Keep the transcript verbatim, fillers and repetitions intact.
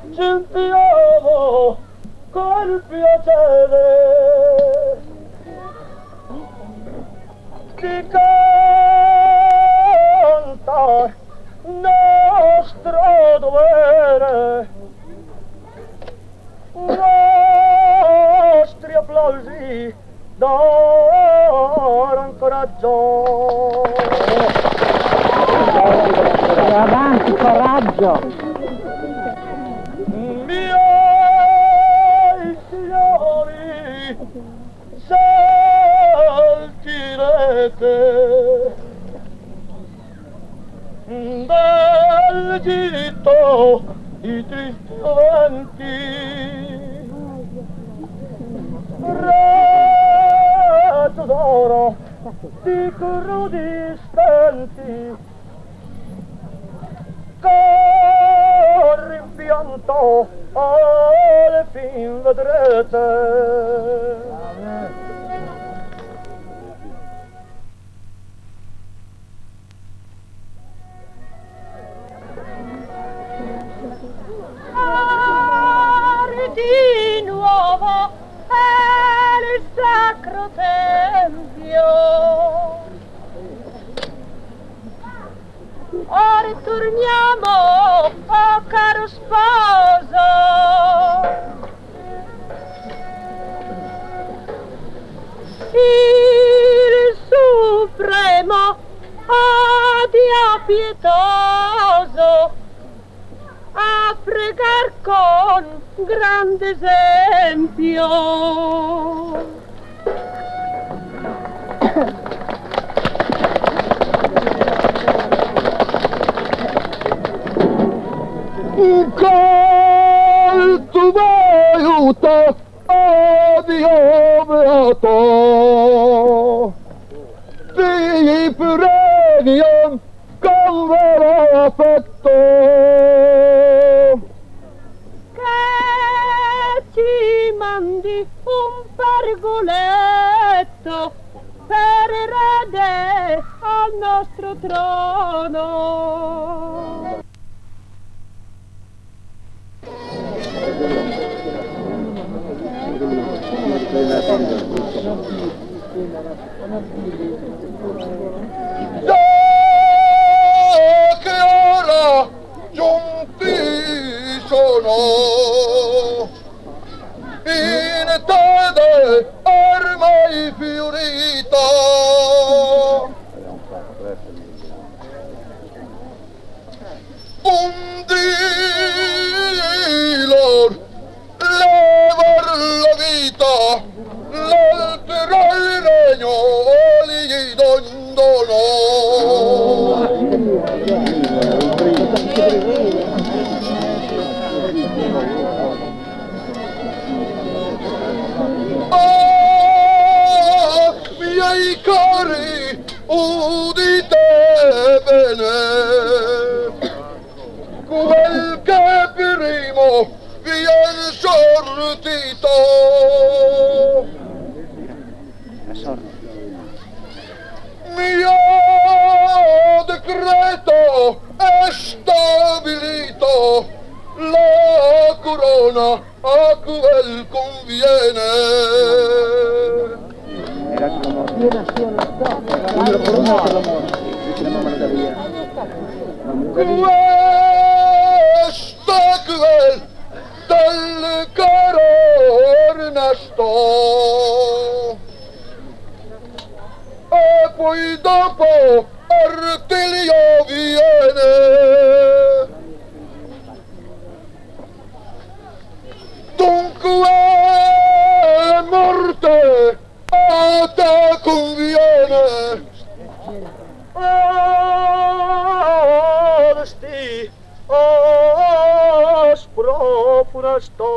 ci inviamo col piacere di cantare nostro dovere, nostri applausi dare un coraggio. E avanti, coraggio! Miei signori, sentirete dall'Egitto i tristi venti, razzo d'oro di crudi stenti, corri in pianto alle fin vedrete. Di nuovo è il sacro tempio, ora ritorniamo, oh caro sposo, il supremo odio pietoso a pregar con grande esempio. Col tuo aiuto, oh Dio beato, ti preghiam con vero affetto che ci mandi un pargoletto per erede al nostro trono. Da che ora giunti sono in tede ormai fiorita, un dilor levar la vita, l'altro il regno gli dondono. Ah, miei cari, udite bene, quel che primo vien sortito mio decreto è stabilito, la corona a quel conviene. Questa quel del caro Ernesto, e poi dopo Artilio viene. Dunque morte a te conviene. Odesti aspro funesto,